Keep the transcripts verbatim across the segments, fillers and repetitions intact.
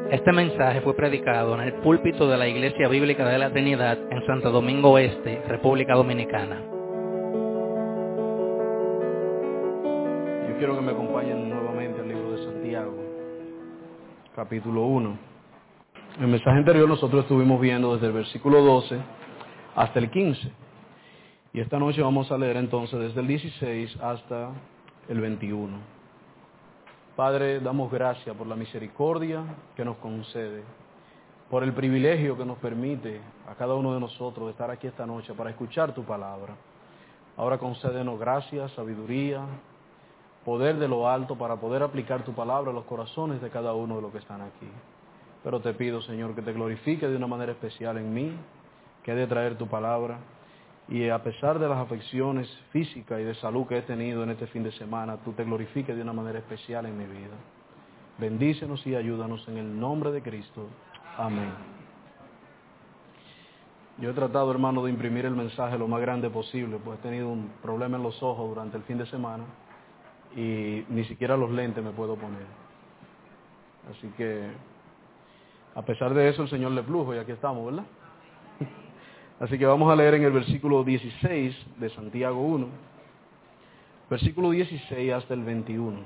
Este mensaje fue predicado en el púlpito de la Iglesia Bíblica de la Trinidad en Santo Domingo Este, República Dominicana. Yo quiero que me acompañen nuevamente al libro de Santiago, capítulo uno. En el mensaje anterior nosotros estuvimos viendo desde el versículo doce hasta el quince. Y esta noche vamos a leer entonces desde el dieciséis hasta el veintiuno. Padre, damos gracias por la misericordia que nos concede, por el privilegio que nos permite a cada uno de nosotros de estar aquí esta noche para escuchar tu palabra. Ahora concédenos gracia, sabiduría, poder de lo alto para poder aplicar tu palabra a los corazones de cada uno de los que están aquí. Pero te pido, Señor, que te glorifique de una manera especial en mí, que he de traer tu palabra. Y a pesar de las afecciones físicas y de salud que he tenido en este fin de semana, tú te glorifiques de una manera especial en mi vida. Bendícenos y ayúdanos en el nombre de Cristo. Amén. Yo he tratado, hermano, de imprimir el mensaje lo más grande posible, pues he tenido un problema en los ojos durante el fin de semana y ni siquiera los lentes me puedo poner. Así que, a pesar de eso, el Señor le plujo y aquí estamos, ¿verdad? Así que vamos a leer en el versículo dieciséis de Santiago uno, versículo dieciséis hasta el veintiuno.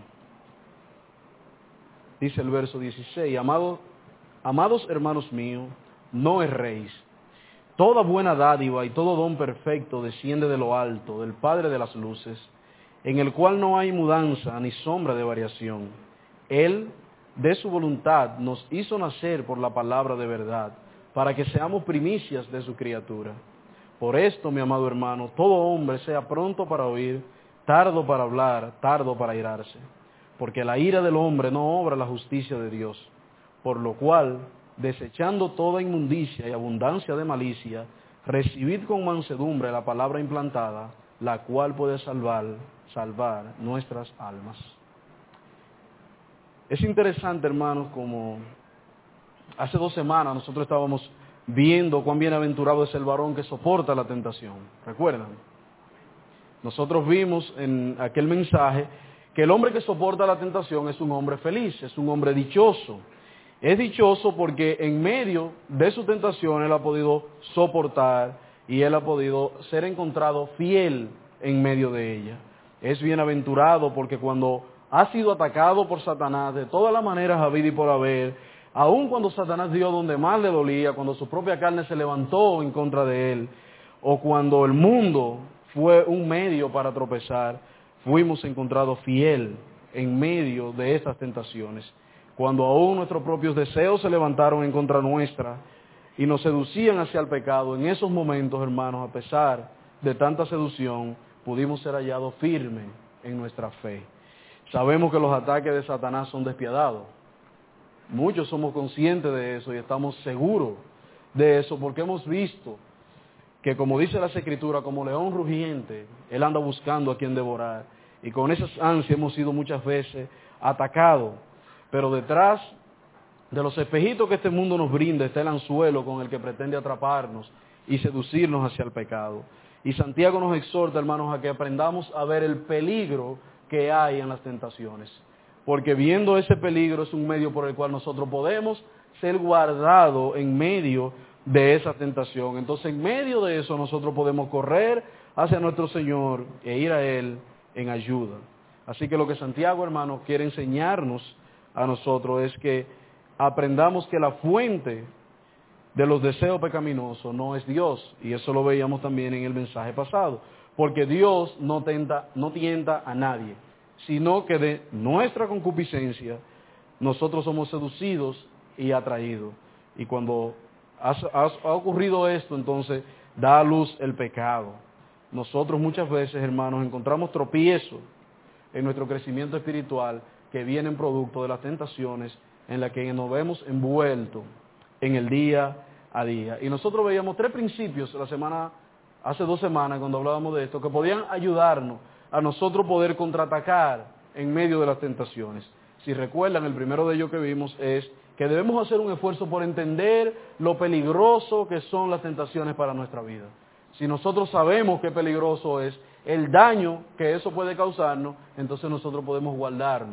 Dice el verso dieciséis, Amado, amados hermanos míos, no erréis. Toda buena dádiva y todo don perfecto desciende de lo alto, del Padre de las luces, en el cual no hay mudanza ni sombra de variación. Él, de su voluntad, nos hizo nacer por la palabra de verdad, para que seamos primicias de su criatura. Por esto, mi amado hermano, todo hombre sea pronto para oír, tardo para hablar, tardo para irarse, porque la ira del hombre no obra la justicia de Dios, por lo cual, desechando toda inmundicia y abundancia de malicia, recibid con mansedumbre la palabra implantada, la cual puede salvar, salvar nuestras almas. Es interesante, hermanos, como hace dos semanas nosotros estábamos viendo cuán bienaventurado es el varón que soporta la tentación. ¿Recuerdan? Nosotros vimos en aquel mensaje que el hombre que soporta la tentación es un hombre feliz, es un hombre dichoso. Es dichoso porque en medio de su tentación él ha podido soportar y él ha podido ser encontrado fiel en medio de ella. Es bienaventurado porque cuando ha sido atacado por Satanás de todas las maneras habidas y por haber, aun cuando Satanás dio donde más le dolía, cuando su propia carne se levantó en contra de él, o cuando el mundo fue un medio para tropezar, fuimos encontrados fiel en medio de estas tentaciones. Cuando aún nuestros propios deseos se levantaron en contra nuestra y nos seducían hacia el pecado, en esos momentos, hermanos, a pesar de tanta seducción, pudimos ser hallados firmes en nuestra fe. Sabemos que los ataques de Satanás son despiadados. Muchos somos conscientes de eso y estamos seguros de eso porque hemos visto que, como dice las Escrituras, como león rugiente, él anda buscando a quien devorar. Y con esas ansias hemos sido muchas veces atacados. Pero detrás de los espejitos que este mundo nos brinda está el anzuelo con el que pretende atraparnos y seducirnos hacia el pecado. Y Santiago nos exhorta, hermanos, a que aprendamos a ver el peligro que hay en las tentaciones. Porque viendo ese peligro es un medio por el cual nosotros podemos ser guardados en medio de esa tentación. Entonces, en medio de eso nosotros podemos correr hacia nuestro Señor e ir a Él en ayuda. Así que lo que Santiago, hermano, quiere enseñarnos a nosotros es que aprendamos que la fuente de los deseos pecaminosos no es Dios. Y eso lo veíamos también en el mensaje pasado. Porque Dios no tenta, no tienta a nadie, sino que de nuestra concupiscencia nosotros somos seducidos y atraídos. Y cuando ha, ha, ha ocurrido esto, entonces da a luz el pecado. Nosotros muchas veces, hermanos, encontramos tropiezos en nuestro crecimiento espiritual que vienen producto de las tentaciones en las que nos vemos envueltos en el día a día. Y nosotros veíamos tres principios la semana, hace dos semanas cuando hablábamos de esto, que podían ayudarnos a nosotros poder contraatacar en medio de las tentaciones. Si recuerdan, el primero de ellos que vimos es que debemos hacer un esfuerzo por entender lo peligroso que son las tentaciones para nuestra vida. Si nosotros sabemos qué peligroso es el daño que eso puede causarnos, entonces nosotros podemos guardarnos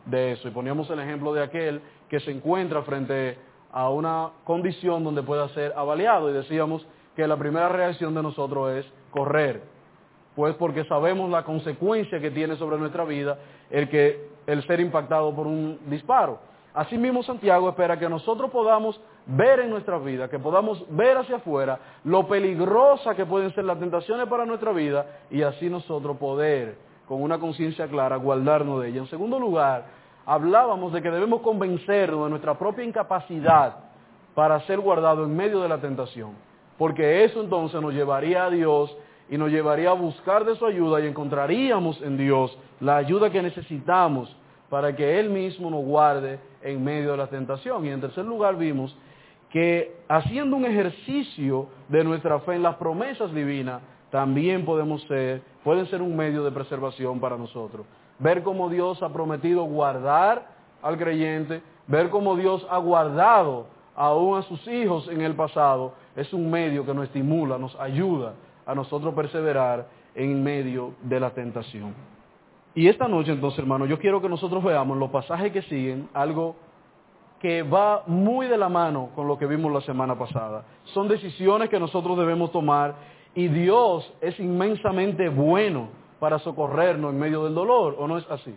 de eso. Y poníamos el ejemplo de aquel que se encuentra frente a una condición donde pueda ser avaliado. Y decíamos que la primera reacción de nosotros es correr. Pues porque sabemos la consecuencia que tiene sobre nuestra vida el, que, el ser impactado por un disparo. Asimismo, Santiago espera que nosotros podamos ver en nuestra vida, que podamos ver hacia afuera lo peligrosa que pueden ser las tentaciones para nuestra vida y así nosotros poder, con una conciencia clara, guardarnos de ella. En segundo lugar, hablábamos de que debemos convencernos de nuestra propia incapacidad para ser guardados en medio de la tentación, porque eso entonces nos llevaría a Dios y nos llevaría a buscar de su ayuda y encontraríamos en Dios la ayuda que necesitamos para que Él mismo nos guarde en medio de la tentación. Y en tercer lugar vimos que haciendo un ejercicio de nuestra fe en las promesas divinas, también podemos ser, pueden ser un medio de preservación para nosotros. Ver cómo Dios ha prometido guardar al creyente, ver cómo Dios ha guardado aún a sus hijos en el pasado, es un medio que nos estimula, nos ayuda a nosotros perseverar en medio de la tentación. Y esta noche entonces, hermanos, yo quiero que nosotros veamos los pasajes que siguen, algo que va muy de la mano con lo que vimos la semana pasada. Son decisiones que nosotros debemos tomar y Dios es inmensamente bueno para socorrernos en medio del dolor, ¿o no es así?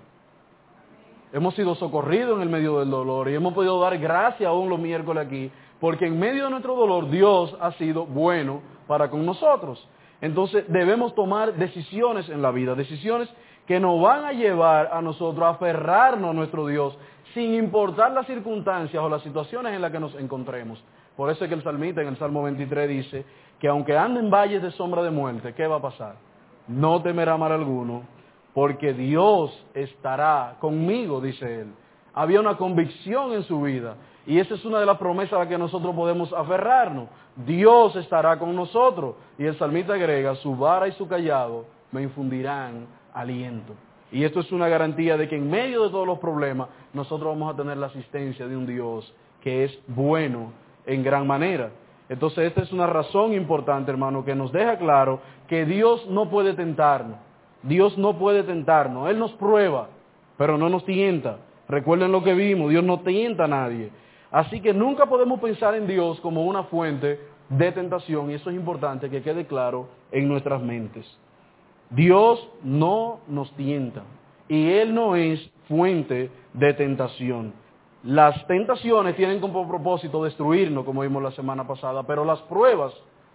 Hemos sido socorridos en el medio del dolor y hemos podido dar gracias aún los miércoles aquí, porque en medio de nuestro dolor Dios ha sido bueno para con nosotros. Entonces debemos tomar decisiones en la vida, decisiones que nos van a llevar a nosotros a aferrarnos a nuestro Dios, sin importar las circunstancias o las situaciones en las que nos encontremos. Por eso es que el salmista en el Salmo veintitrés dice que aunque ande en valles de sombra de muerte, ¿qué va a pasar? No temerá mal alguno, porque Dios estará conmigo, dice él. Había una convicción en su vida, y esa es una de las promesas a las que nosotros podemos aferrarnos. Dios estará con nosotros, y el salmista agrega, su vara y su callado me infundirán aliento. Y esto es una garantía de que en medio de todos los problemas, nosotros vamos a tener la asistencia de un Dios que es bueno en gran manera. Entonces esta es una razón importante, hermano, que nos deja claro que Dios no puede tentarnos. Dios no puede tentarnos. Él nos prueba, pero no nos tienta. Recuerden lo que vimos, Dios no tienta a nadie. Así que nunca podemos pensar en Dios como una fuente de tentación, y eso es importante que quede claro en nuestras mentes. Dios no nos tienta, y Él no es fuente de tentación. Las tentaciones tienen como propósito destruirnos, como vimos la semana pasada, pero las pruebas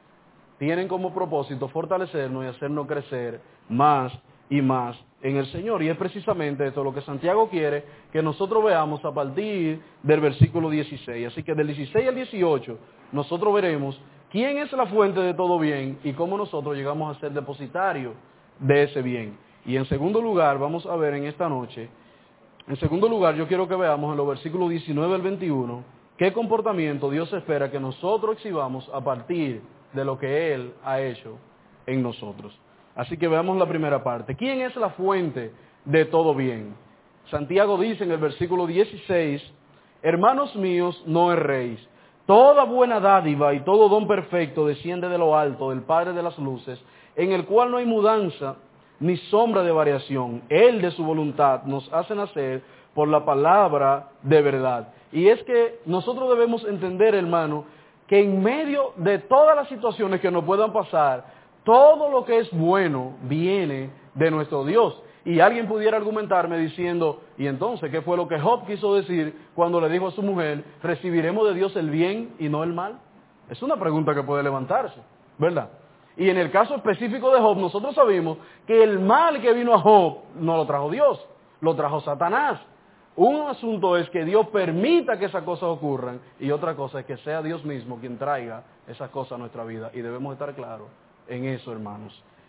tienen como propósito fortalecernos y hacernos crecer más y más en el Señor. Y es precisamente esto lo que Santiago quiere que nosotros veamos a partir del versículo dieciséis. Así que del dieciséis al dieciocho nosotros veremos quién es la fuente de todo bien y cómo nosotros llegamos a ser depositarios de ese bien. Y en segundo lugar, vamos a ver en esta noche, en segundo lugar yo quiero que veamos en los versículos diecinueve al veintiuno, qué comportamiento Dios espera que nosotros exhibamos a partir de lo que Él ha hecho en nosotros. Así que veamos la primera parte. ¿Quién es la fuente de todo bien? Santiago dice en el versículo dieciséis, hermanos míos, no erréis. Toda buena dádiva y todo don perfecto desciende de lo alto, del Padre de las luces, en el cual no hay mudanza ni sombra de variación. Él de su voluntad nos hace nacer por la palabra de verdad. Y es que nosotros debemos entender, hermano, que en medio de todas las situaciones que nos puedan pasar, todo lo que es bueno viene de nuestro Dios. Y alguien pudiera argumentarme diciendo, ¿y entonces qué fue lo que Job quiso decir cuando le dijo a su mujer, recibiremos de Dios el bien y no el mal? Es una pregunta que puede levantarse, ¿verdad? Y en el caso específico de Job, nosotros sabemos que el mal que vino a Job no lo trajo Dios, lo trajo Satanás. Un asunto es que Dios permita que esas cosas ocurran y otra cosa es que sea Dios mismo quien traiga esas cosas a nuestra vida. Y debemos estar claros en eso, hermanos.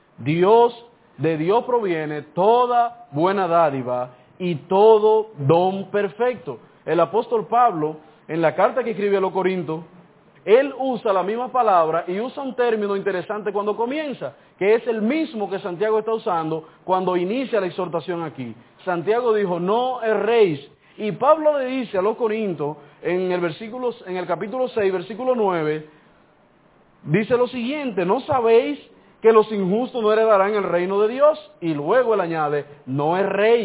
Dios, de Dios proviene toda buena dádiva y todo don perfecto. El apóstol Pablo, en la carta que escribe a los Corintios, él usa la misma palabra y usa un término interesante cuando comienza, que es el mismo que Santiago está usando cuando inicia la exhortación aquí. Santiago dijo, no erréis. Y Pablo le dice a los Corintios, en el, versículo, en el capítulo seis, versículo nueve, dice lo siguiente, ¿no sabéis que los injustos no heredarán el reino de Dios? Y luego él añade, no erréis,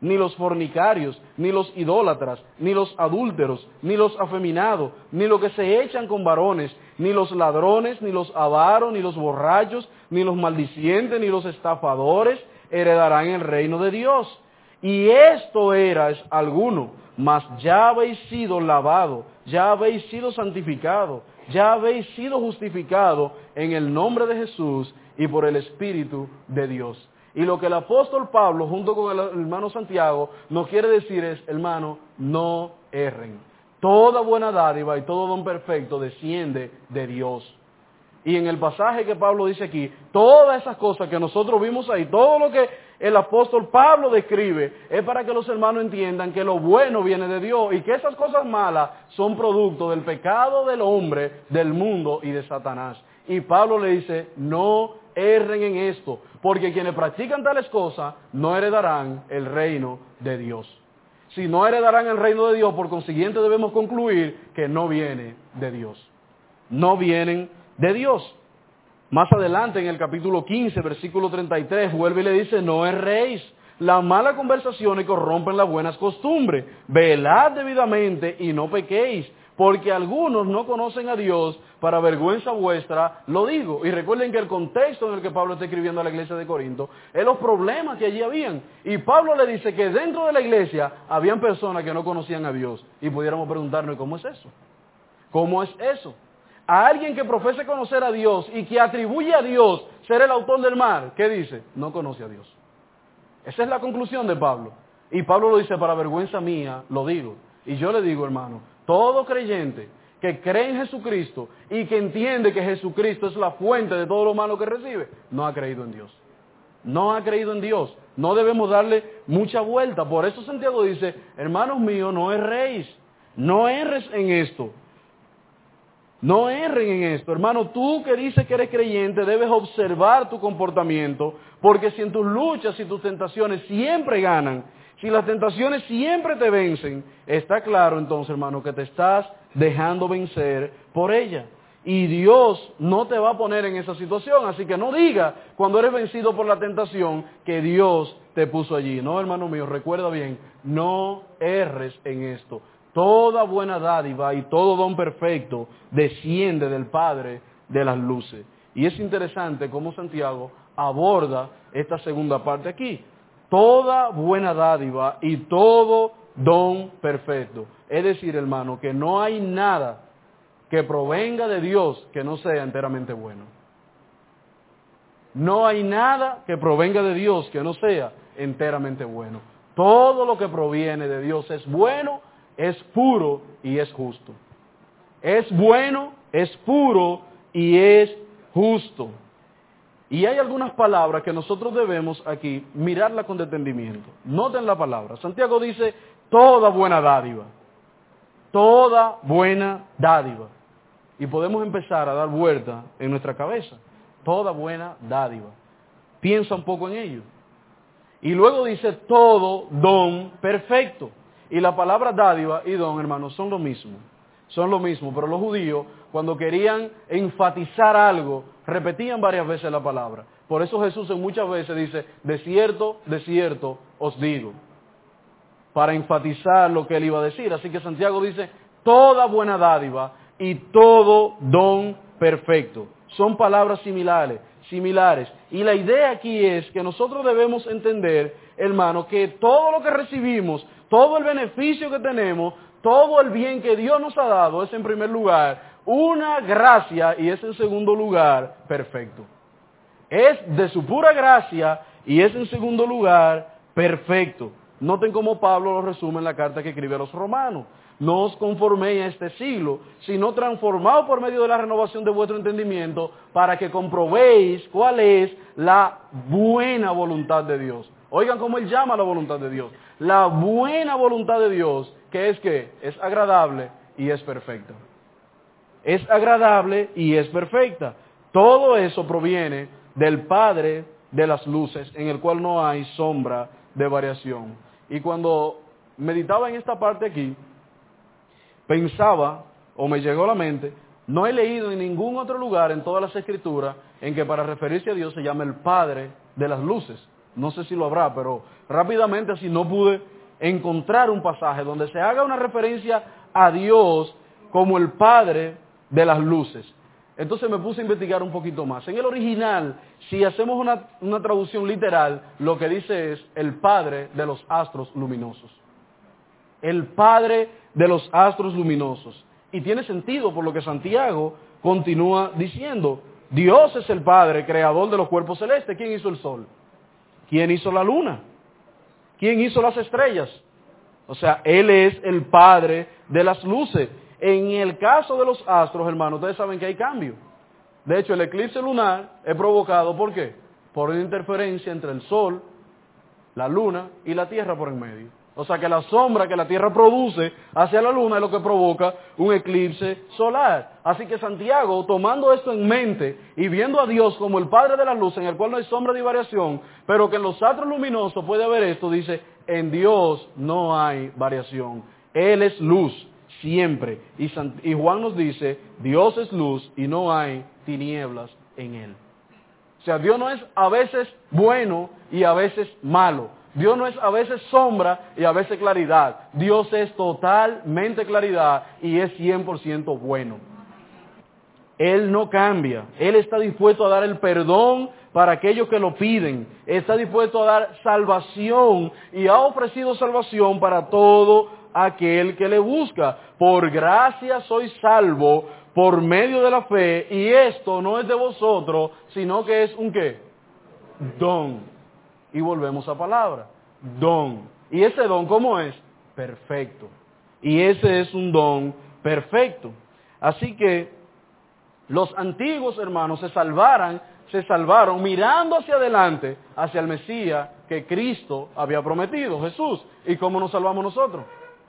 ni los fornicarios, ni los idólatras, ni los adúlteros, ni los afeminados, ni los que se echan con varones, ni los ladrones, ni los avaros, ni los borrachos, ni los maldicientes, ni los estafadores heredarán el reino de Dios. Y esto erais alguno, mas ya habéis sido lavado, ya habéis sido santificado, ya habéis sido justificado en el nombre de Jesús y por el Espíritu de Dios. Y lo que el apóstol Pablo, junto con el hermano Santiago, nos quiere decir es, hermano, no erren. Toda buena dádiva y todo don perfecto desciende de Dios. Y en el pasaje que Pablo dice aquí, todas esas cosas que nosotros vimos ahí, todo lo que el apóstol Pablo describe, es para que los hermanos entiendan que lo bueno viene de Dios y que esas cosas malas son producto del pecado del hombre, del mundo y de Satanás. Y Pablo le dice, no erren en esto, porque quienes practican tales cosas no heredarán el reino de Dios. Si no heredarán el reino de Dios, por consiguiente debemos concluir que no viene de Dios. No vienen de Dios. Más adelante en el capítulo quince, versículo treinta y tres, vuelve y le dice, no erréis. Las malas conversaciones corrompen las buenas costumbres. Velad debidamente y no pequéis, porque algunos no conocen a Dios, para vergüenza vuestra lo digo. Y recuerden que el contexto en el que Pablo está escribiendo a la iglesia de Corinto es los problemas que allí habían. Y Pablo le dice que dentro de la iglesia habían personas que no conocían a Dios. Y pudiéramos preguntarnos, ¿cómo es eso? ¿Cómo es eso? A alguien que profese conocer a Dios y que atribuye a Dios ser el autor del mal, ¿qué dice? No conoce a Dios. Esa es la conclusión de Pablo. Y Pablo lo dice, para vergüenza mía, lo digo. Y yo le digo, hermano, todo creyente que cree en Jesucristo y que entiende que Jesucristo es la fuente de todo lo malo que recibe, no ha creído en Dios. No ha creído en Dios. No debemos darle mucha vuelta. Por eso Santiago dice, hermanos míos, no erréis. No erres en esto. No erren en esto. Hermano, tú que dices que eres creyente, debes observar tu comportamiento, porque si en tus luchas y tus tentaciones siempre ganan, si las tentaciones siempre te vencen, está claro entonces, hermano, que te estás dejando vencer por ella. Y Dios no te va a poner en esa situación, así que no diga cuando eres vencido por la tentación que Dios te puso allí. No, hermano mío, recuerda bien, no erres en esto. Toda buena dádiva y todo don perfecto desciende del Padre de las luces. Y es interesante cómo Santiago aborda esta segunda parte aquí. Toda buena dádiva y todo don perfecto. Es decir, hermano, que no hay nada que provenga de Dios que no sea enteramente bueno. No hay nada que provenga de Dios que no sea enteramente bueno. Todo lo que proviene de Dios es bueno, es puro y es justo. Es bueno, es puro y es justo. Y hay algunas palabras que nosotros debemos aquí mirarlas con detenimiento. Noten la palabra. Santiago dice, toda buena dádiva. Toda buena dádiva. Y podemos empezar a dar vuelta en nuestra cabeza. Toda buena dádiva. Piensa un poco en ello. Y luego dice, todo don perfecto. Y la palabra dádiva y don, hermanos, son lo mismo. Son lo mismo, pero los judíos, cuando querían enfatizar algo, repetían varias veces la palabra. Por eso Jesús en muchas veces dice, de cierto, de cierto os digo. Para enfatizar lo que él iba a decir. Así que Santiago dice, toda buena dádiva y todo don perfecto. Son palabras similares, similares. Y la idea aquí es que nosotros debemos entender, hermano, que todo lo que recibimos, todo el beneficio que tenemos, todo el bien que Dios nos ha dado es en primer lugar una gracia y es en segundo lugar perfecto. Es de su pura gracia y es en segundo lugar perfecto. Noten cómo Pablo lo resume en la carta que escribe a los romanos. No os conforméis a este siglo, sino transformaos por medio de la renovación de vuestro entendimiento para que comprobéis cuál es la buena voluntad de Dios. Oigan cómo él llama a la voluntad de Dios. La buena voluntad de Dios, que es que es agradable y es perfecta. Es agradable y es perfecta. Todo eso proviene del Padre de las luces, en el cual no hay sombra de variación. Y cuando meditaba en esta parte aquí, pensaba, o me llegó a la mente, no he leído en ningún otro lugar en todas las Escrituras en que para referirse a Dios se llama el Padre de las luces. No sé si lo habrá, pero rápidamente así no pude encontrar un pasaje donde se haga una referencia a Dios como el Padre de las luces. Entonces me puse a investigar un poquito más. En el original, si hacemos una, una traducción literal, lo que dice es el Padre de los astros luminosos. El Padre de los astros luminosos. Y tiene sentido por lo que Santiago continúa diciendo. Dios es el Padre, creador de los cuerpos celestes. ¿Quién hizo el sol? ¿Quién hizo la luna? ¿Quién hizo las estrellas? O sea, Él es el Padre de las luces. En el caso de los astros, hermanos, ustedes saben que hay cambio. De hecho, el eclipse lunar es provocado, ¿por qué? Por una interferencia entre el sol, la luna y la tierra por en medio. O sea que la sombra que la tierra produce hacia la luna es lo que provoca un eclipse solar. Así que Santiago, tomando esto en mente y viendo a Dios como el Padre de la luz, en el cual no hay sombra ni variación, pero que en los astros luminosos puede haber esto, dice, en Dios no hay variación. Él es luz, siempre. Y, Sant- y Juan nos dice, Dios es luz y no hay tinieblas en Él. O sea, Dios no es a veces bueno y a veces malo. Dios no es a veces sombra y a veces claridad. Dios es totalmente claridad y es cien por ciento bueno. Él no cambia. Él está dispuesto a dar el perdón para aquellos que lo piden. Está dispuesto a dar salvación y ha ofrecido salvación para todo aquel que le busca. Por gracia sois salvo por medio de la fe, y esto no es de vosotros, sino que es un ¿qué? Don. Y volvemos a palabra, don. ¿Y ese don cómo es? Perfecto. Y ese es un don perfecto. Así que los antiguos hermanos se salvaran, se salvaron mirando hacia adelante, hacia el Mesías que Cristo había prometido, Jesús. ¿Y cómo nos salvamos nosotros?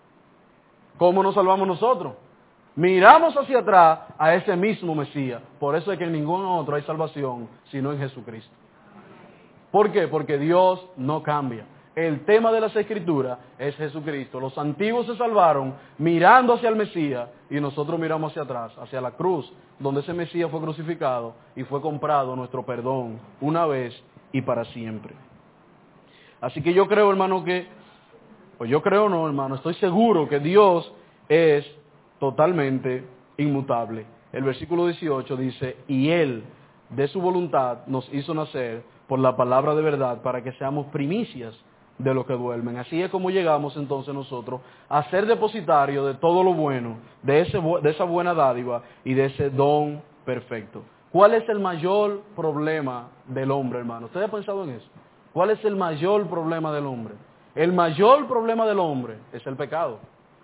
¿Cómo nos salvamos nosotros? Miramos hacia atrás a ese mismo Mesías. Por eso es que en ningún otro hay salvación, sino en Jesucristo. ¿Por qué? Porque Dios no cambia. El tema de las Escrituras es Jesucristo. Los antiguos se salvaron mirando hacia el Mesías y nosotros miramos hacia atrás, hacia la cruz, donde ese Mesías fue crucificado y fue comprado nuestro perdón una vez y para siempre. Así que yo creo, hermano, que, pues yo creo no, hermano, estoy seguro que Dios es totalmente inmutable. El versículo dieciocho dice, y Él, de su voluntad, nos hizo nacer por la palabra de verdad para que seamos primicias de los que duermen. Así es como llegamos entonces nosotros a ser depositarios de todo lo bueno, de, ese, de esa buena dádiva y de ese don perfecto. ¿Cuál es el mayor problema del hombre, hermano? ¿Usted ha pensado en eso? ¿Cuál es el mayor problema del hombre? El mayor problema del hombre es el pecado.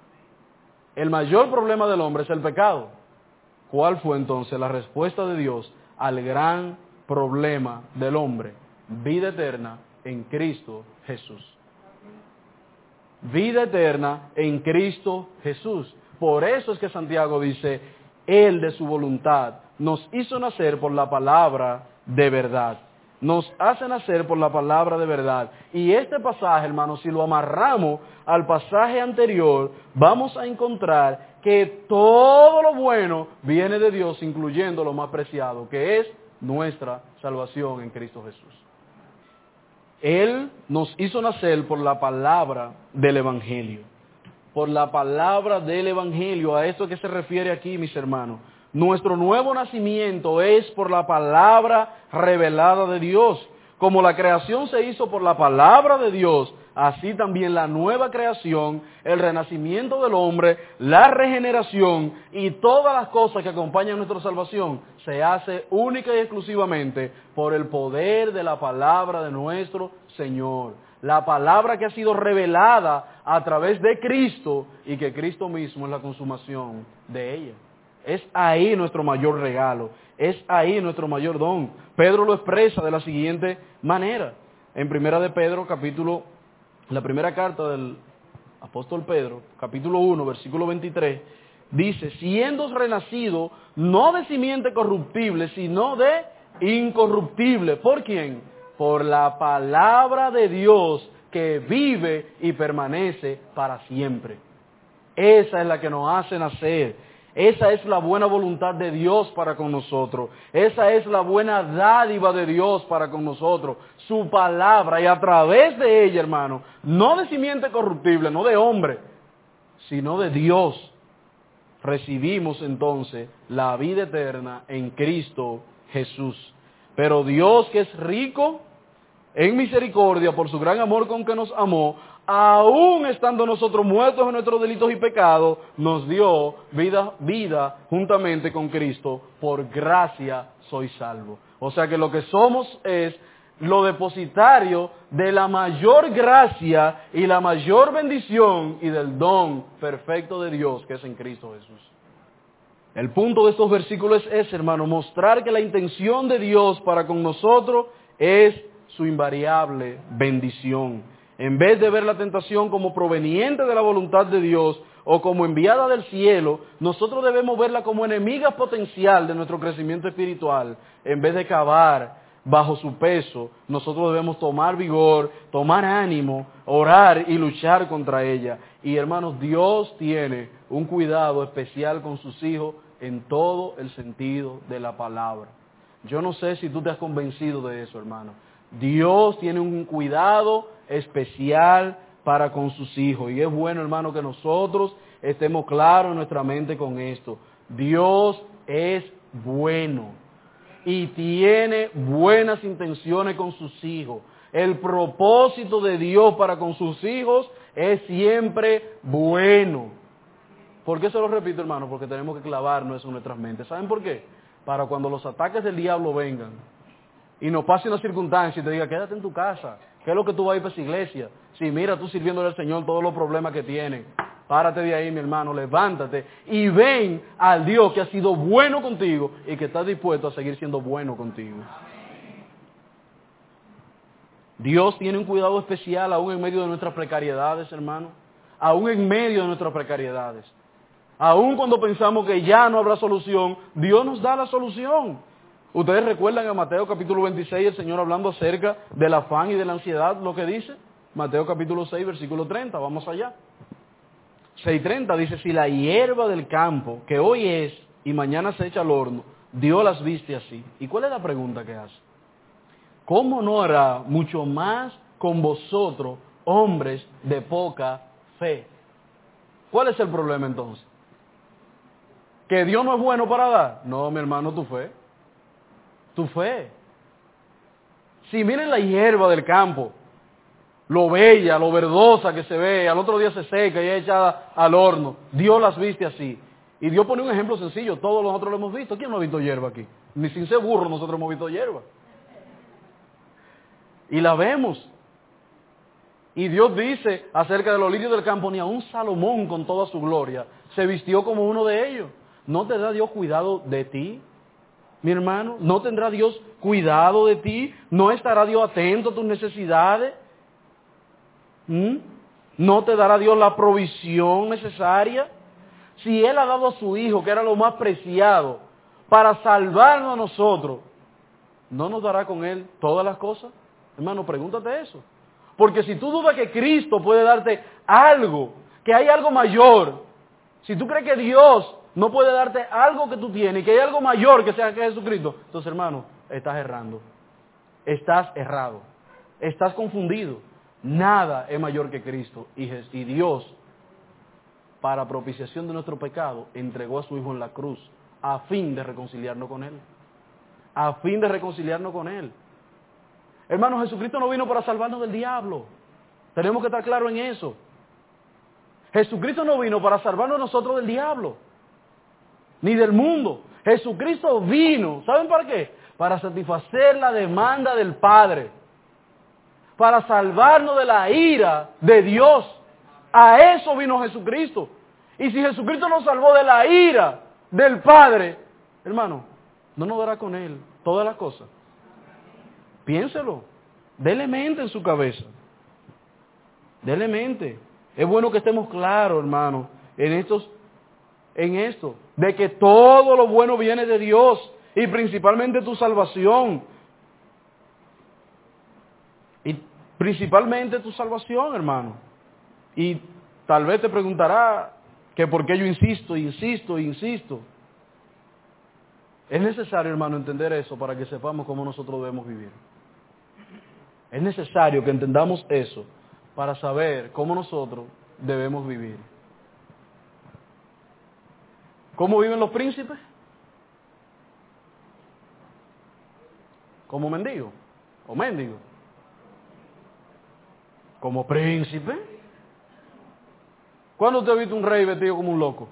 El mayor problema del hombre es el pecado. ¿Cuál fue entonces la respuesta de Dios al gran problema del hombre? Vida eterna en Cristo Jesús. Vida eterna en Cristo Jesús. Por eso es que Santiago dice, Él de su voluntad nos hizo nacer por la palabra de verdad. Nos hace nacer por la palabra de verdad. Y este pasaje, hermanos, si lo amarramos al pasaje anterior, vamos a encontrar que todo lo bueno viene de Dios, incluyendo lo más preciado, que es nuestra salvación en Cristo Jesús. Él nos hizo nacer por la palabra del Evangelio. Por la palabra del Evangelio. A esto que se refiere aquí, mis hermanos. Nuestro nuevo nacimiento es por la palabra revelada de Dios. Como la creación se hizo por la palabra de Dios, así también la nueva creación, el renacimiento del hombre, la regeneración y todas las cosas que acompañan nuestra salvación, se hace única y exclusivamente por el poder de la palabra de nuestro Señor. La palabra que ha sido revelada a través de Cristo y que Cristo mismo es la consumación de ella. Es ahí nuestro mayor regalo, es ahí nuestro mayor don. Pedro lo expresa de la siguiente manera. En primera de Pedro, capítulo, la primera carta del apóstol Pedro, capítulo uno, versículo veintitrés, dice, siendo renacido no de simiente corruptible, sino de incorruptible. ¿Por quién? Por la palabra de Dios que vive y permanece para siempre. Esa es la que nos hace nacer. Esa es la buena voluntad de Dios para con nosotros. Esa es la buena dádiva de Dios para con nosotros. Su palabra, y a través de ella, hermano, no de simiente corruptible, no de hombre, sino de Dios, recibimos entonces la vida eterna en Cristo Jesús. Pero Dios, que es rico en misericordia por su gran amor con que nos amó, aún estando nosotros muertos en nuestros delitos y pecados, nos dio vida, vida juntamente con Cristo. Por gracia sois salvos. O sea que lo que somos es lo depositario de la mayor gracia y la mayor bendición y del don perfecto de Dios que es en Cristo Jesús. El punto de estos versículos es, hermano, mostrar que la intención de Dios para con nosotros es su invariable bendición. En vez de ver la tentación como proveniente de la voluntad de Dios o como enviada del cielo, nosotros debemos verla como enemiga potencial de nuestro crecimiento espiritual. En vez de cavar bajo su peso, nosotros debemos tomar vigor, tomar ánimo, orar y luchar contra ella. Y hermanos, Dios tiene un cuidado especial con sus hijos en todo el sentido de la palabra. Yo no sé si tú te has convencido de eso, hermano. Dios tiene un cuidado especial para con sus hijos. Y es bueno, hermano, que nosotros estemos claros en nuestra mente con esto. Dios es bueno y tiene buenas intenciones con sus hijos. El propósito de Dios para con sus hijos es siempre bueno. ¿Por qué se lo repito, hermano? Porque tenemos que clavarnos eso en nuestras mentes. ¿Saben por qué? Para cuando los ataques del diablo vengan y nos pase una circunstancia y te diga, quédate en tu casa, ¿qué es lo que tú vas a ir para esa iglesia? Si mira, tú sirviéndole al Señor todos los problemas que tienes. Párate de ahí, mi hermano, levántate y ven al Dios que ha sido bueno contigo y que está dispuesto a seguir siendo bueno contigo. Dios tiene un cuidado especial aún en medio de nuestras precariedades, hermano. Aún en medio de nuestras precariedades. Aún cuando pensamos que ya no habrá solución, Dios nos da la solución. Ustedes recuerdan en Mateo capítulo veintiséis, el Señor hablando acerca del afán y de la ansiedad, lo que dice. Mateo capítulo seis, versículo treinta, vamos allá. seis treinta dice, si la hierba del campo, que hoy es y mañana se echa al horno, Dios las viste así. ¿Y cuál es la pregunta que hace? ¿Cómo no hará mucho más con vosotros, hombres de poca fe? ¿Cuál es el problema entonces? ¿Que Dios no es bueno para dar? No, mi hermano, tu fe. Tu fe. Si miren la hierba del campo, lo bella, lo verdosa que se ve, al otro día se seca y es echada al horno. Dios las viste así. Y Dios pone un ejemplo sencillo, todos nosotros lo hemos visto. ¿Quién no ha visto hierba aquí? Ni sin ser burro nosotros hemos visto hierba. Y la vemos. Y Dios dice acerca de los lirios del campo, ni aun Salomón con toda su gloria se vistió como uno de ellos. ¿No tendrá Dios cuidado de ti, mi hermano? ¿No tendrá Dios cuidado de ti? ¿No estará Dios atento a tus necesidades? ¿Mm? ¿No te dará Dios la provisión necesaria? Si Él ha dado a su Hijo, que era lo más preciado, para salvarnos a nosotros, ¿no nos dará con Él todas las cosas? Hermano, pregúntate eso. Porque si tú dudas que Cristo puede darte algo, que hay algo mayor, si tú crees que Dios no puede darte algo que tú tienes, que hay algo mayor que sea que Jesucristo, entonces, hermano, estás errando. Estás errado. Estás confundido. Nada es mayor que Cristo. Y, y Dios, para propiciación de nuestro pecado, entregó a su Hijo en la cruz a fin de reconciliarnos con Él. A fin de reconciliarnos con Él. Hermano, Jesucristo no vino para salvarnos del diablo. Tenemos que estar claros en eso. Jesucristo no vino para salvarnos nosotros del diablo, ni del mundo. Jesucristo vino, ¿saben para qué? Para satisfacer la demanda del Padre. Para salvarnos de la ira de Dios. A eso vino Jesucristo. Y si Jesucristo nos salvó de la ira del Padre, hermano, ¿no nos dará con Él todas las cosas? Piénselo. Dele mente en su cabeza. Dele mente. Es bueno que estemos claros, hermano, en estos, en esto, de que todo lo bueno viene de Dios y principalmente tu salvación. Y principalmente tu salvación, hermano. Y tal vez te preguntará, que por qué yo insisto, insisto, insisto. Es necesario, hermano, entender eso para que sepamos cómo nosotros debemos vivir. Es necesario que entendamos eso para saber cómo nosotros debemos vivir. ¿Cómo viven los príncipes? Como mendigo o mendigo. Como príncipe. ¿Cuándo usted ha visto un rey vestido como un loco?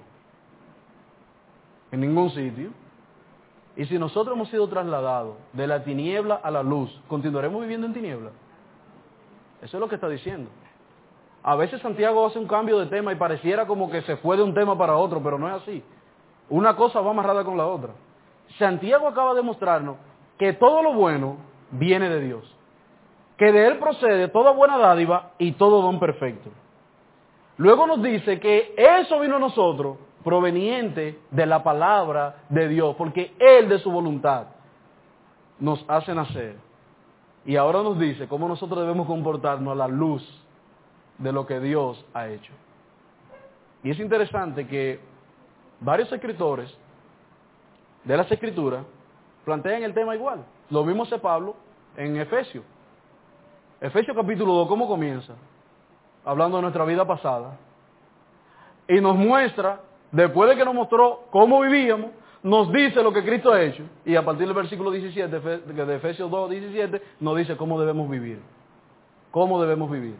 En ningún sitio. Y si nosotros hemos sido trasladados de la tiniebla a la luz, ¿continuaremos viviendo en tiniebla? Eso es lo que está diciendo. A veces Santiago hace un cambio de tema y pareciera como que se fue de un tema para otro, pero no es así. Una cosa va amarrada con la otra. Santiago acaba de mostrarnos que todo lo bueno viene de Dios. Que de Él procede toda buena dádiva y todo don perfecto. Luego nos dice que eso vino a nosotros proveniente de la palabra de Dios, porque Él de su voluntad nos hace nacer. Y ahora nos dice cómo nosotros debemos comportarnos a la luz de lo que Dios ha hecho. Y es interesante que varios escritores de las Escrituras plantean el tema igual. Lo mismo hace Pablo en Efesios. Efesios capítulo dos, ¿cómo comienza? Hablando de nuestra vida pasada. Y nos muestra, después de que nos mostró cómo vivíamos, nos dice lo que Cristo ha hecho. Y a partir del versículo diecisiete, de Efesios dos, diecisiete, nos dice cómo debemos vivir. Cómo debemos vivir.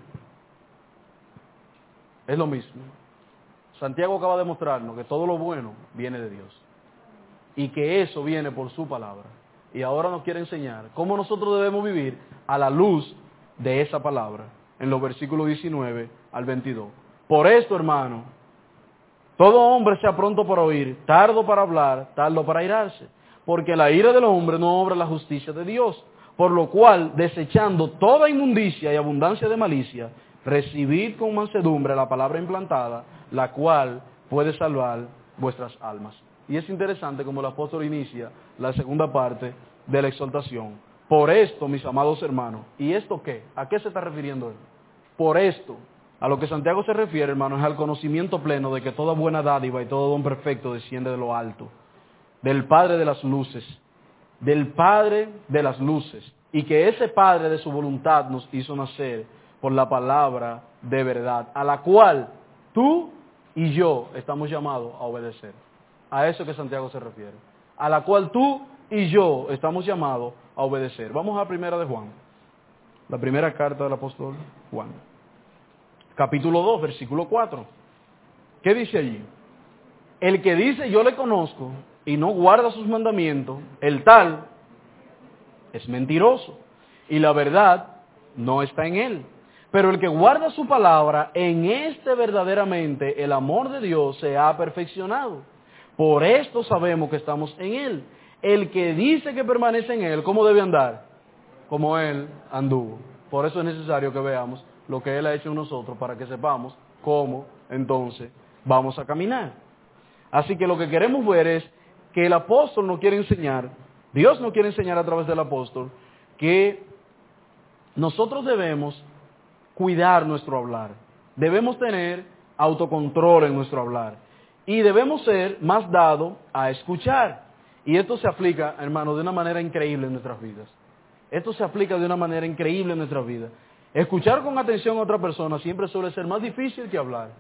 Es lo mismo. Santiago acaba de mostrarnos que todo lo bueno viene de Dios. Y que eso viene por su palabra. Y ahora nos quiere enseñar cómo nosotros debemos vivir a la luz de esa palabra. En los versículos diecinueve al veintidós. Por esto, hermano, todo hombre sea pronto para oír, tardo para hablar, tardo para airarse. Porque la ira del hombre no obra la justicia de Dios. Por lo cual, desechando toda inmundicia y abundancia de malicia, recibid con mansedumbre la palabra implantada, la cual puede salvar vuestras almas. Y es interesante como el apóstol inicia la segunda parte de la exhortación. Por esto, mis amados hermanos, ¿y esto qué? ¿A qué se está refiriendo él? Por esto, a lo que Santiago se refiere, hermanos, es al conocimiento pleno de que toda buena dádiva y todo don perfecto desciende de lo alto, del Padre de las luces, del Padre de las luces, y que ese Padre de su voluntad nos hizo nacer por la palabra de verdad, a la cual tú y yo estamos llamados a obedecer. A eso que Santiago se refiere. A la cual tú y yo estamos llamados a obedecer. Vamos a primera de Juan. La primera carta del apóstol Juan. Capítulo dos, versículo cuatro. ¿Qué dice allí? El que dice yo le conozco y no guarda sus mandamientos, el tal es mentiroso. Y la verdad no está en él. Pero el que guarda su palabra, en este verdaderamente el amor de Dios se ha perfeccionado. Por esto sabemos que estamos en Él. El que dice que permanece en Él, ¿cómo debe andar? Como Él anduvo. Por eso es necesario que veamos lo que Él ha hecho en nosotros para que sepamos cómo entonces vamos a caminar. Así que lo que queremos ver es que el apóstol nos quiere enseñar, Dios nos quiere enseñar a través del apóstol, que nosotros debemos cuidar nuestro hablar. Debemos tener autocontrol en nuestro hablar. Y debemos ser más dados a escuchar. Y esto se aplica, hermano, de una manera increíble en nuestras vidas. Esto se aplica de una manera increíble en nuestras vidas. Escuchar con atención a otra persona siempre suele ser más difícil que hablar.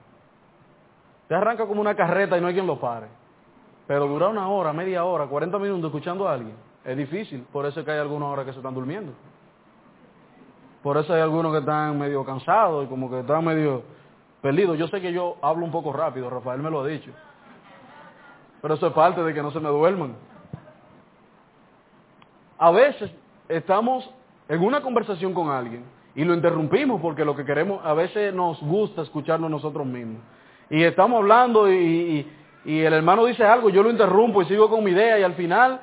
Te arranca como una carreta y no hay quien lo pare. Pero durar una hora, media hora, cuarenta minutos escuchando a alguien es difícil. Por eso es que hay algunas horas que se están durmiendo. Por eso hay algunos que están medio cansados y como que están medio perdido. Yo sé que yo hablo un poco rápido, Rafael me lo ha dicho. Pero eso es parte de que no se me duerman. A veces estamos en una conversación con alguien y lo interrumpimos porque lo que queremos, a veces nos gusta escucharnos nosotros mismos. Y estamos hablando y, y, y el hermano dice algo, yo lo interrumpo y sigo con mi idea y al final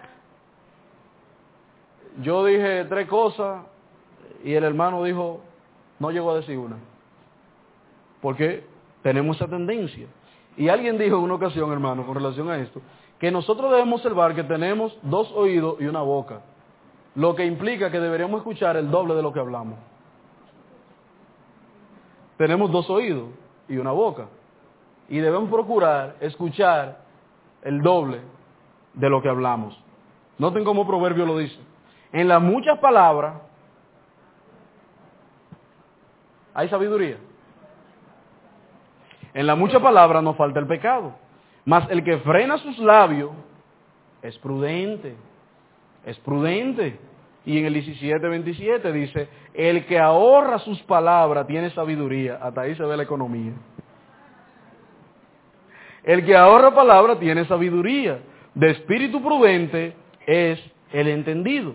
yo dije tres cosas y el hermano dijo, no llegó a decir una. Porque tenemos esa tendencia. Y alguien dijo en una ocasión, hermano, con relación a esto, que nosotros debemos observar que tenemos dos oídos y una boca. Lo que implica que deberíamos escuchar el doble de lo que hablamos. Tenemos dos oídos y una boca. y debemos procurar escuchar el doble de lo que hablamos. Noten cómo Proverbio lo dice. En las muchas palabras hay sabiduría. En las muchas palabras no falta el pecado. Mas el que frena sus labios es prudente. Es prudente. Y en el diecisiete veintisiete dice, el que ahorra sus palabras tiene sabiduría. Hasta ahí se ve la economía. El que ahorra palabras tiene sabiduría. De espíritu prudente es el entendido.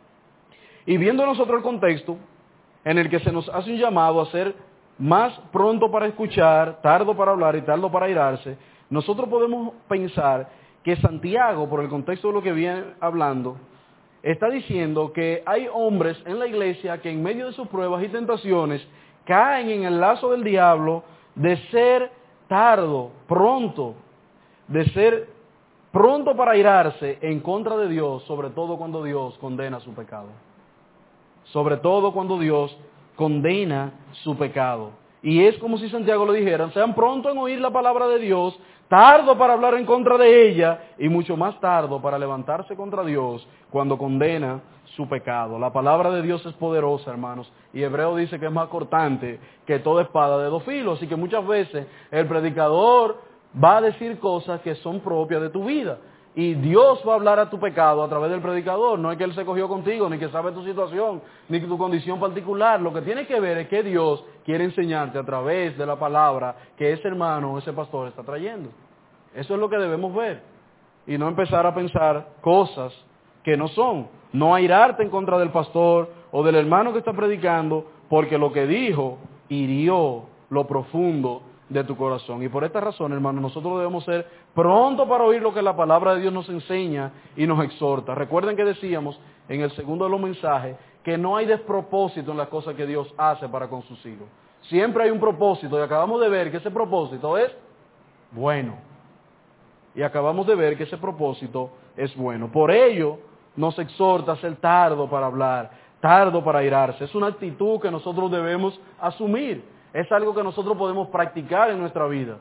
Y viendo nosotros el contexto en el que se nos hace un llamado a ser más pronto para escuchar, tardo para hablar y tardo para airarse, nosotros podemos pensar que Santiago, por el contexto de lo que viene hablando, está diciendo que hay hombres en la iglesia que en medio de sus pruebas y tentaciones caen en el lazo del diablo de ser tardo, pronto, de ser pronto para airarse en contra de Dios, sobre todo cuando Dios condena su pecado. Sobre todo cuando Dios condena su pecado. Y es como si Santiago le dijera, sean prontos en oír la palabra de Dios, tardo para hablar en contra de ella y mucho más tardo para levantarse contra Dios cuando condena su pecado. La palabra de Dios es poderosa, hermanos, y Hebreo dice que es más cortante que toda espada de dos filos, así que muchas veces el predicador va a decir cosas que son propias de tu vida. Y Dios va a hablar a tu pecado a través del predicador. No es que Él se cogió contigo, ni que sabe tu situación, ni tu condición particular. Lo que tiene que ver es que Dios quiere enseñarte a través de la palabra que ese hermano o ese pastor está trayendo. Eso es lo que debemos ver. Y no empezar a pensar cosas que no son. No airarte en contra del pastor o del hermano que está predicando, porque lo que dijo hirió lo profundo de tu corazón. Y por esta razón, hermano, nosotros debemos ser prontos para oír lo que la palabra de Dios nos enseña y nos exhorta. Recuerden que decíamos en el segundo de los mensajes que no hay despropósito en las cosas que Dios hace para con sus hijos. Siempre hay un propósito y acabamos de ver que ese propósito es bueno. Y acabamos de ver que ese propósito es bueno. Por ello nos exhorta a ser tardo para hablar, tardo para airarse. Es una actitud que nosotros debemos asumir. Es algo que nosotros podemos practicar en nuestra vida.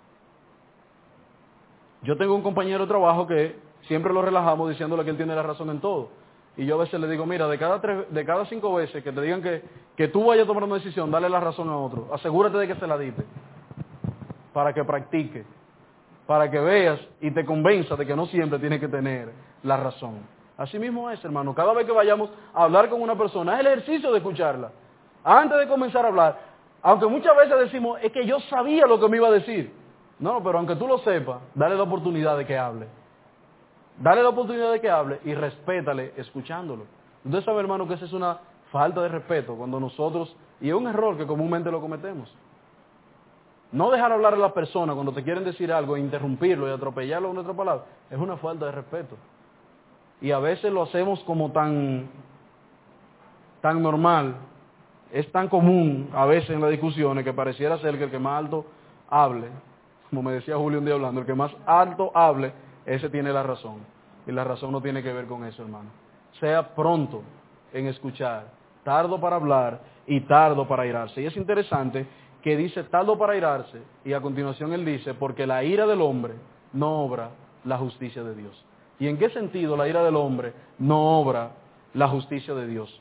Yo tengo un compañero de trabajo que siempre lo relajamos diciéndole que él tiene la razón en todo. Y yo a veces le digo, mira, de cada, tres, de cada cinco veces que te digan que, que tú vayas a tomar una decisión, dale la razón a otro. Asegúrate de que se la diste. Para que practique. Para que veas y te convenza de que no siempre tienes que tener la razón. Así mismo es, hermano. Cada vez que vayamos a hablar con una persona, es el ejercicio de escucharla. Antes de comenzar a hablar, aunque muchas veces decimos, es que yo sabía lo que me iba a decir. No, pero aunque tú lo sepas, dale la oportunidad de que hable. Dale la oportunidad de que hable y respétale escuchándolo. Usted sabe, hermano, que esa es una falta de respeto cuando nosotros, y es un error que comúnmente lo cometemos. No dejar hablar a la persona cuando te quieren decir algo, e interrumpirlo y atropellarlo con otra palabra, es una falta de respeto. Y a veces lo hacemos como tan, tan normal. Es tan común a veces en las discusiones que pareciera ser que el que más alto hable, como me decía Julio un día hablando, el que más alto hable, ese tiene la razón. Y la razón no tiene que ver con eso, hermano. Sea pronto en escuchar, tardo para hablar y tardo para airarse. Y es interesante que dice tardo para airarse y a continuación él dice, porque la ira del hombre no obra la justicia de Dios. ¿Y en qué sentido la ira del hombre no obra la justicia de Dios?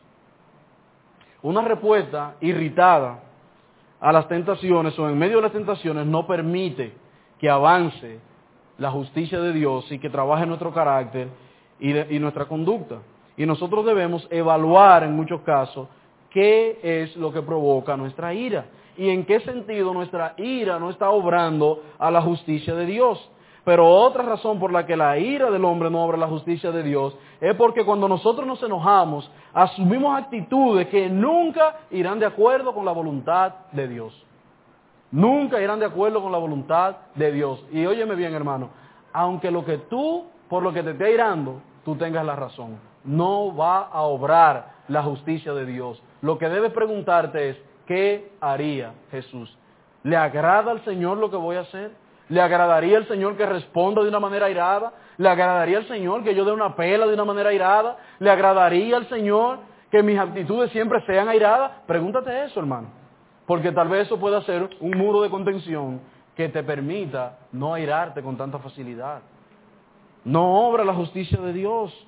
Una respuesta irritada a las tentaciones o en medio de las tentaciones no permite que avance la justicia de Dios y que trabaje nuestro carácter y, de, y nuestra conducta. Y nosotros debemos evaluar en muchos casos qué es lo que provoca nuestra ira y en qué sentido nuestra ira no está obrando a la justicia de Dios. Pero otra razón por la que la ira del hombre no obra la justicia de Dios es porque cuando nosotros nos enojamos, asumimos actitudes que nunca irán de acuerdo con la voluntad de Dios. Nunca irán de acuerdo con la voluntad de Dios. Y óyeme bien, hermano, aunque lo que tú, por lo que te esté irando, tú tengas la razón, no va a obrar la justicia de Dios. Lo que debes preguntarte es, ¿qué haría Jesús? ¿Le agrada al Señor lo que voy a hacer? ¿Le agradaría al Señor que responda de una manera airada? ¿Le agradaría al Señor que yo dé una pela de una manera airada? ¿Le agradaría al Señor que mis actitudes siempre sean airadas? Pregúntate eso, hermano. Porque tal vez eso pueda ser un muro de contención que te permita no airarte con tanta facilidad. No obra la justicia de Dios.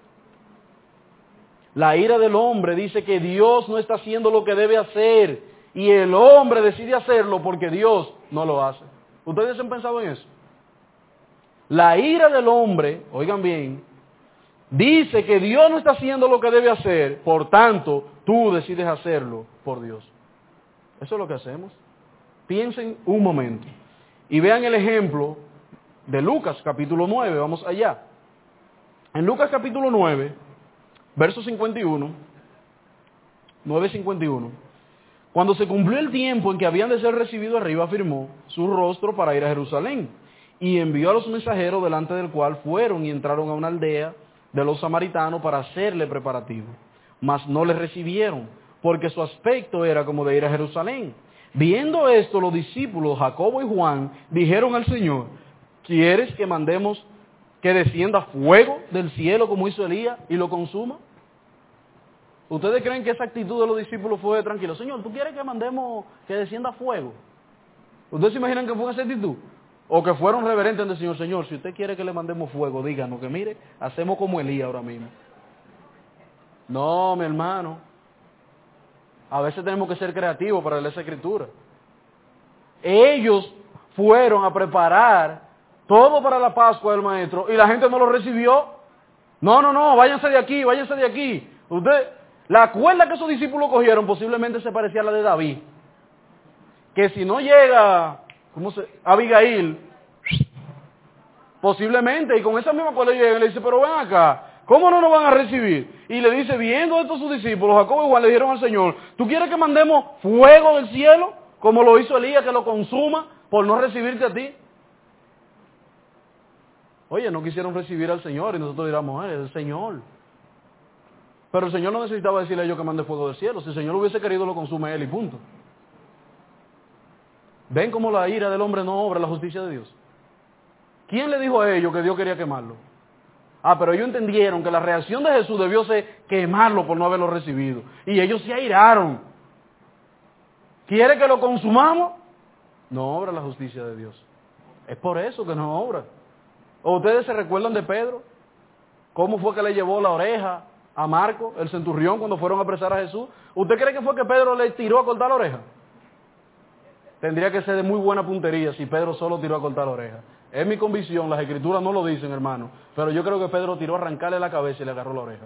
La ira del hombre dice que Dios no está haciendo lo que debe hacer y el hombre decide hacerlo porque Dios no lo hace. ¿Ustedes han pensado en eso? La ira del hombre, oigan bien, dice que Dios no está haciendo lo que debe hacer, por tanto, tú decides hacerlo por Dios. Eso es lo que hacemos. Piensen un momento y vean el ejemplo de Lucas capítulo nueve, vamos allá. En Lucas capítulo nueve, verso cincuenta y uno, nueve cincuenta y uno, cuando se cumplió el tiempo en que habían de ser recibidos arriba, afirmó su rostro para ir a Jerusalén, y envió a los mensajeros delante del cual fueron y entraron a una aldea de los samaritanos para hacerle preparativo. Mas no le recibieron, porque su aspecto era como de ir a Jerusalén. Viendo esto, los discípulos, Jacobo y Juan, dijeron al Señor, ¿quieres que mandemos que descienda fuego del cielo como hizo Elías y lo consuma? ¿Ustedes creen que esa actitud de los discípulos fue de tranquilo? Señor, ¿tú quieres que mandemos que descienda fuego? ¿Ustedes se imaginan que fue esa actitud? O que fueron reverentes del Señor, Señor, si usted quiere que le mandemos fuego, díganos que mire, hacemos como Elías ahora mismo. No, mi hermano. A veces tenemos que ser creativos para leer esa escritura. Ellos fueron a preparar todo para la Pascua del Maestro y la gente no lo recibió. No, no, no, váyanse de aquí, váyanse de aquí. Usted, la cuerda que esos discípulos cogieron posiblemente se parecía a la de David. Que si no llega, ¿cómo se? Abigail, posiblemente, y con esa misma cuerda llega y le dice, pero ven acá, ¿cómo no nos van a recibir? Y le dice, viendo esto sus discípulos, Jacobo y Juan le dijeron al Señor, ¿tú quieres que mandemos fuego del cielo? Como lo hizo Elías, que lo consuma por no recibirte a ti. Oye, no quisieron recibir al Señor y nosotros diríamos, es el Señor. Pero el Señor no necesitaba decirle a ellos que mande fuego del cielo. Si el Señor hubiese querido, lo consume Él y punto. ¿Ven cómo la ira del hombre no obra la justicia de Dios? ¿Quién le dijo a ellos que Dios quería quemarlo? Ah, pero ellos entendieron que la reacción de Jesús debió ser quemarlo por no haberlo recibido. Y ellos se airaron. ¿Quiere que lo consumamos? No obra la justicia de Dios. Es por eso que no obra. ¿O ustedes se recuerdan de Pedro? ¿Cómo fue que le llevó la oreja a Marco, el centurión, cuando fueron a apresar a Jesús? ¿Usted cree que fue que Pedro le tiró a cortar la oreja? Tendría que ser de muy buena puntería si Pedro solo tiró a cortar la oreja. Es mi convicción, las escrituras no lo dicen, hermano, pero yo creo que Pedro tiró a arrancarle la cabeza y le agarró la oreja.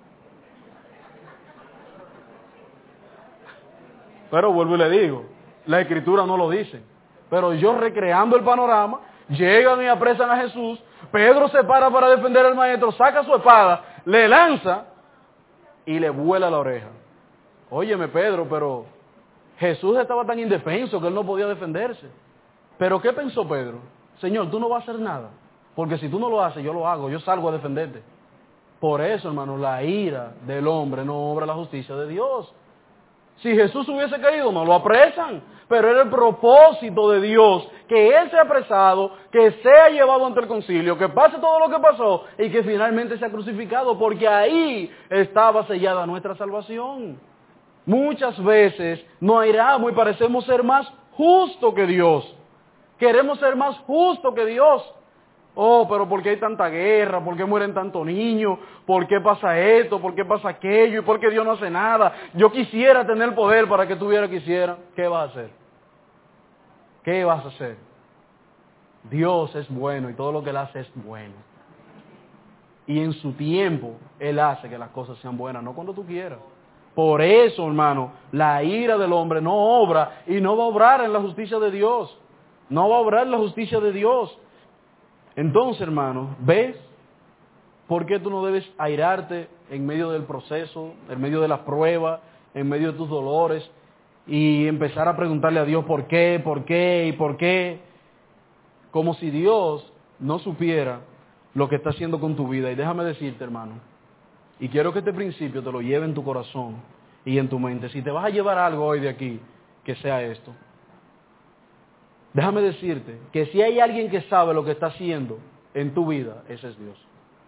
Pero vuelvo y le digo, las escrituras no lo dicen. Pero yo recreando el panorama, llegan y apresan a Jesús, Pedro se para para defender al maestro, saca su espada, le lanza y le vuela la oreja. Óyeme, Pedro, pero Jesús estaba tan indefenso que él no podía defenderse. ¿Pero qué pensó Pedro? Señor, tú no vas a hacer nada, porque si tú no lo haces, yo lo hago, yo salgo a defenderte. Por eso, hermano, la ira del hombre no obra la justicia de Dios. Si Jesús hubiese querido, no lo apresan. Pero era el propósito de Dios que Él sea apresado, que sea llevado ante el concilio, que pase todo lo que pasó y que finalmente sea crucificado, porque ahí estaba sellada nuestra salvación. Muchas veces nos airamos y parecemos ser más justos que Dios. Queremos ser más justos que Dios. Oh, pero ¿por qué hay tanta guerra? ¿Por qué mueren tantos niños? ¿Por qué pasa esto? ¿Por qué pasa aquello? ¿Y por qué Dios no hace nada? Yo quisiera tener poder para que tuviera quisiera. ¿Qué vas a hacer? ¿Qué vas a hacer? Dios es bueno y todo lo que Él hace es bueno. Y en su tiempo Él hace que las cosas sean buenas, no cuando tú quieras. Por eso, hermano, la ira del hombre no obra y no va a obrar en la justicia de Dios. No va a obrar en la justicia de Dios. Entonces, hermano, ¿ves por qué tú no debes airarte en medio del proceso, en medio de la prueba, en medio de tus dolores y empezar a preguntarle a Dios por qué, por qué y por qué? Como si Dios no supiera lo que está haciendo con tu vida. Y déjame decirte, hermano, y quiero que este principio te lo lleve en tu corazón y en tu mente. Si te vas a llevar algo hoy de aquí, que sea esto. Déjame decirte que si hay alguien que sabe lo que está haciendo en tu vida, ese es Dios.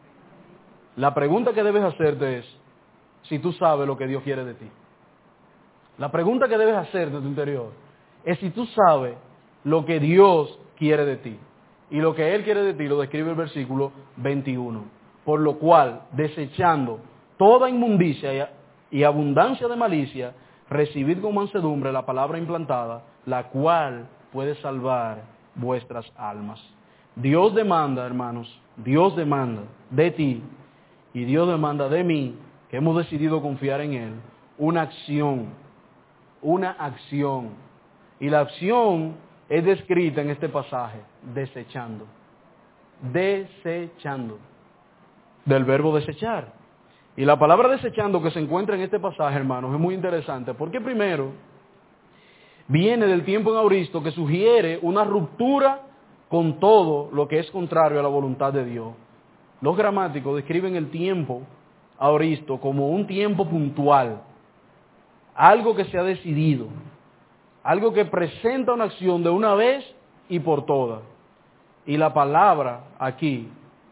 La pregunta que debes hacerte es si tú sabes lo que Dios quiere de ti. La pregunta que debes hacer de tu interior es si tú sabes lo que Dios quiere de ti. Y lo que Él quiere de ti lo describe el versículo veintiuno. Por lo cual, desechando toda inmundicia y abundancia de malicia, recibid con mansedumbre la palabra implantada, la cual puede salvar vuestras almas. Dios demanda, hermanos, Dios demanda de ti y Dios demanda de mí, que hemos decidido confiar en Él, una acción, una acción. Y la acción es descrita en este pasaje, desechando, desechando, del verbo desechar. Y la palabra desechando que se encuentra en este pasaje, hermanos, es muy interesante, porque primero viene del tiempo en auristo que sugiere una ruptura con todo lo que es contrario a la voluntad de Dios. Los gramáticos describen el tiempo auristo como un tiempo puntual, algo que se ha decidido, algo que presenta una acción de una vez y por todas. Y la palabra aquí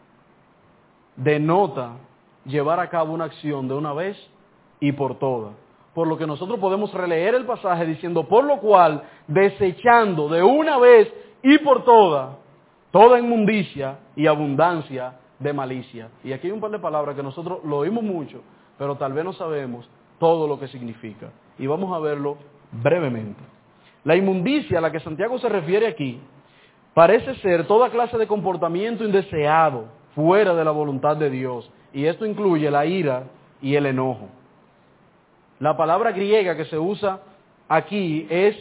denota llevar a cabo una acción de una vez y por todas. Por lo que nosotros podemos releer el pasaje diciendo, por lo cual, desechando de una vez y por todas, toda inmundicia y abundancia de malicia. Y aquí hay un par de palabras que nosotros lo oímos mucho, pero tal vez no sabemos todo lo que significa. Y vamos a verlo brevemente. La inmundicia a la que Santiago se refiere aquí parece ser toda clase de comportamiento indeseado fuera de la voluntad de Dios. Y esto incluye la ira y el enojo. La palabra griega que se usa aquí es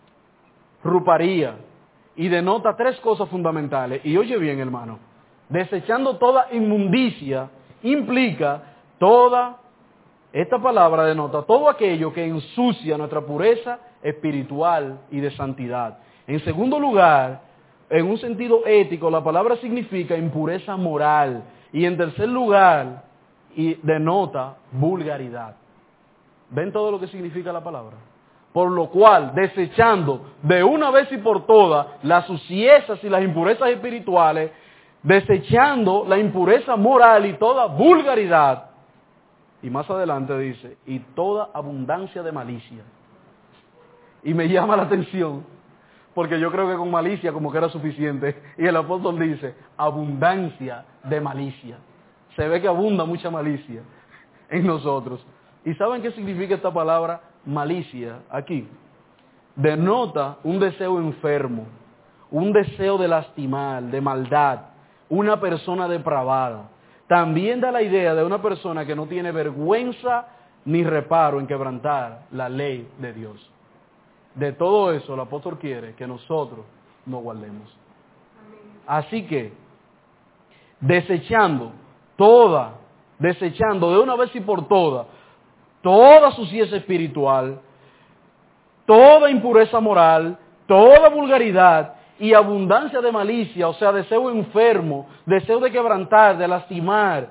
ruparía y denota tres cosas fundamentales. Y oye bien, hermano, desechando toda inmundicia implica toda, esta palabra denota todo aquello que ensucia nuestra pureza espiritual y de santidad. En segundo lugar, en un sentido ético, la palabra significa impureza moral. Y en tercer lugar, y denota vulgaridad. ¿Ven todo lo que significa la palabra? Por lo cual, desechando de una vez y por todas las suciezas y las impurezas espirituales, desechando la impureza moral y toda vulgaridad. Y más adelante dice, y toda abundancia de malicia. Y me llama la atención, porque yo creo que con malicia como que era suficiente. Y el apóstol dice, abundancia de malicia. Se ve que abunda mucha malicia en nosotros. ¿Y saben qué significa esta palabra malicia aquí? Denota un deseo enfermo, un deseo de lastimar, de maldad, una persona depravada. También da la idea de una persona que no tiene vergüenza ni reparo en quebrantar la ley de Dios. De todo eso el apóstol quiere que nosotros nos guardemos. Así que, desechando toda, desechando de una vez y por todas, toda suciedad espiritual, toda impureza moral, toda vulgaridad y abundancia de malicia, o sea, deseo enfermo, deseo de quebrantar, de lastimar,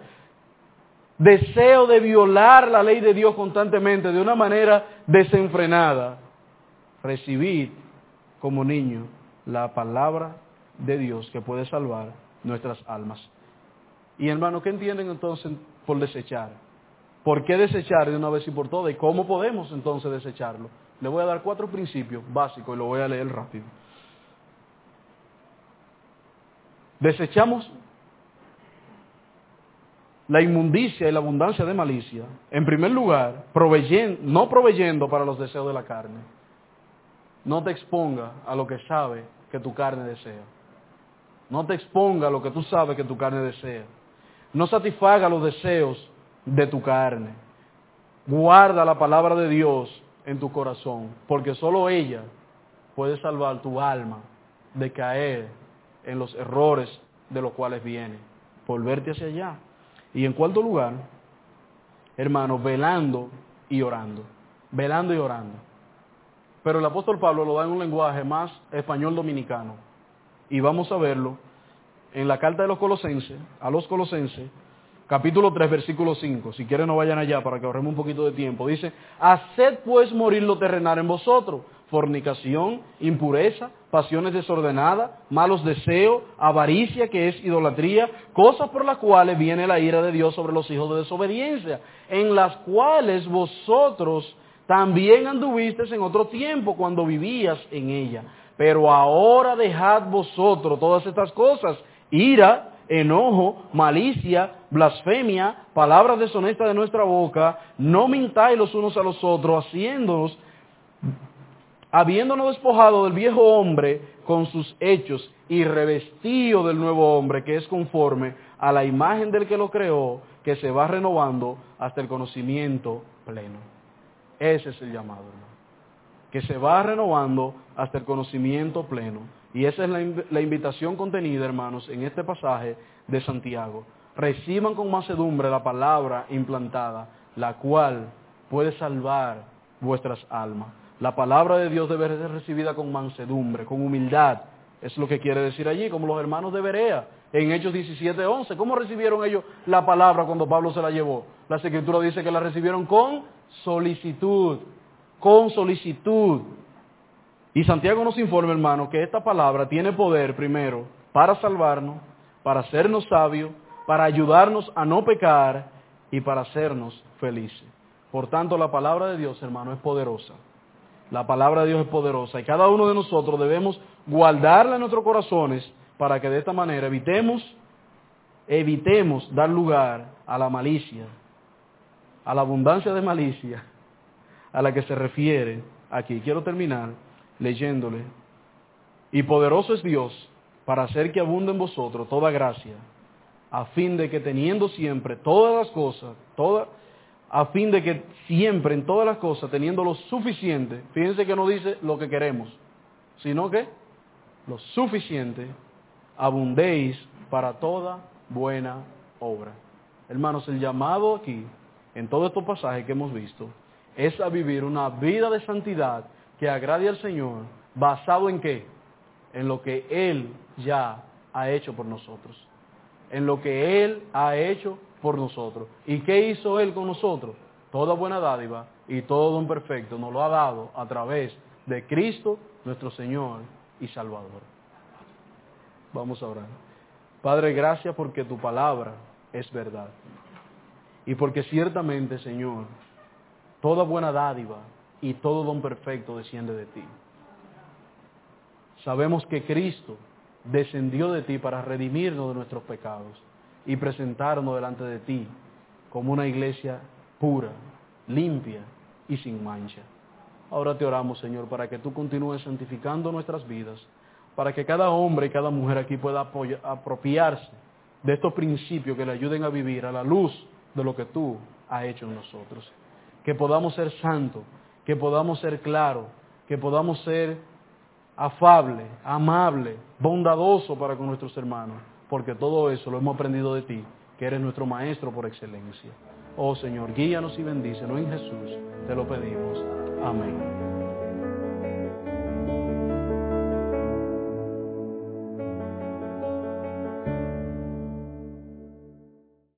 deseo de violar la ley de Dios constantemente de una manera desenfrenada. Recibid como niño la palabra de Dios que puede salvar nuestras almas. Y hermano, ¿qué entienden entonces por desechar? ¿Por qué desechar de una vez y por todas? ¿Y cómo podemos entonces desecharlo? Le voy a dar cuatro principios básicos y lo voy a leer rápido. Desechamos la inmundicia y la abundancia de malicia. En primer lugar, proveyendo, no proveyendo para los deseos de la carne. No te exponga a lo que sabe que tu carne desea. No te exponga a lo que tú sabes que tu carne desea. No satisfaga los deseos de tu carne. Guarda la palabra de Dios en tu corazón, porque solo ella puede salvar tu alma de caer en los errores de los cuales viene, volverte hacia allá. Y en cuarto lugar, hermanos, velando y orando. Velando y orando. Pero el apóstol Pablo lo da en un lenguaje más español dominicano. Y vamos a verlo en la carta de los Colosenses, a los Colosenses, capítulo tres, versículo cinco. Si quieren no vayan allá para que ahorremos un poquito de tiempo. Dice, haced pues morir lo terrenal en vosotros, fornicación, impureza, pasiones desordenadas, malos deseos, avaricia, que es idolatría, cosas por las cuales viene la ira de Dios sobre los hijos de desobediencia, en las cuales vosotros también anduvisteis en otro tiempo cuando vivías en ella. Pero ahora dejad vosotros todas estas cosas, ira, enojo, malicia, blasfemia, palabras deshonestas de nuestra boca, no mintáis los unos a los otros, haciéndonos, habiéndonos despojado del viejo hombre con sus hechos y revestido del nuevo hombre, que es conforme a la imagen del que lo creó, que se va renovando hasta el conocimiento pleno. Ese es el llamado, hermano. Que se va renovando hasta el conocimiento pleno. Y esa es la, la invitación contenida, hermanos, en este pasaje de Santiago. Reciban con mansedumbre la palabra implantada, la cual puede salvar vuestras almas. La palabra de Dios debe ser recibida con mansedumbre, con humildad. Es lo que quiere decir allí, como los hermanos de Berea, en Hechos diecisiete once. ¿Cómo recibieron ellos la palabra cuando Pablo se la llevó? La Escritura dice que la recibieron con solicitud, con solicitud. Y Santiago nos informa, hermano, que esta palabra tiene poder, primero, para salvarnos, para hacernos sabios, para ayudarnos a no pecar y para hacernos felices. Por tanto, la palabra de Dios, hermano, es poderosa. La palabra de Dios es poderosa y cada uno de nosotros debemos guardarla en nuestros corazones para que de esta manera evitemos, evitemos dar lugar a la malicia, a la abundancia de malicia a la que se refiere aquí. Quiero terminar leyéndole. Y poderoso es Dios para hacer que abunde en vosotros toda gracia, a fin de que teniendo siempre todas las cosas, toda, a fin de que siempre en todas las cosas, teniendo lo suficiente, fíjense que no dice lo que queremos, sino que lo suficiente, abundéis para toda buena obra. Hermanos, el llamado aquí, en todos estos pasajes que hemos visto, es a vivir una vida de santidad que agrade al Señor, basado en qué? En lo que Él ya ha hecho por nosotros. En lo que Él ha hecho por nosotros. ¿Y qué hizo Él con nosotros? Toda buena dádiva y todo don perfecto nos lo ha dado a través de Cristo, nuestro Señor y Salvador. Vamos a orar. Padre, gracias porque tu palabra es verdad. Y porque ciertamente, Señor, toda buena dádiva y todo don perfecto desciende de ti. Sabemos que Cristo descendió de ti para redimirnos de nuestros pecados y presentarnos delante de ti como una iglesia pura, limpia y sin mancha. Ahora te oramos, Señor, para que tú continúes santificando nuestras vidas, para que cada hombre y cada mujer aquí pueda apoyar, apropiarse de estos principios que le ayuden a vivir a la luz de lo que tú has hecho en nosotros. Que podamos ser santos, que podamos ser claros, que podamos ser afables, amables, bondadosos para con nuestros hermanos, porque todo eso lo hemos aprendido de ti, que eres nuestro Maestro por excelencia. Oh Señor, guíanos y bendícenos en Jesús, te lo pedimos. Amén.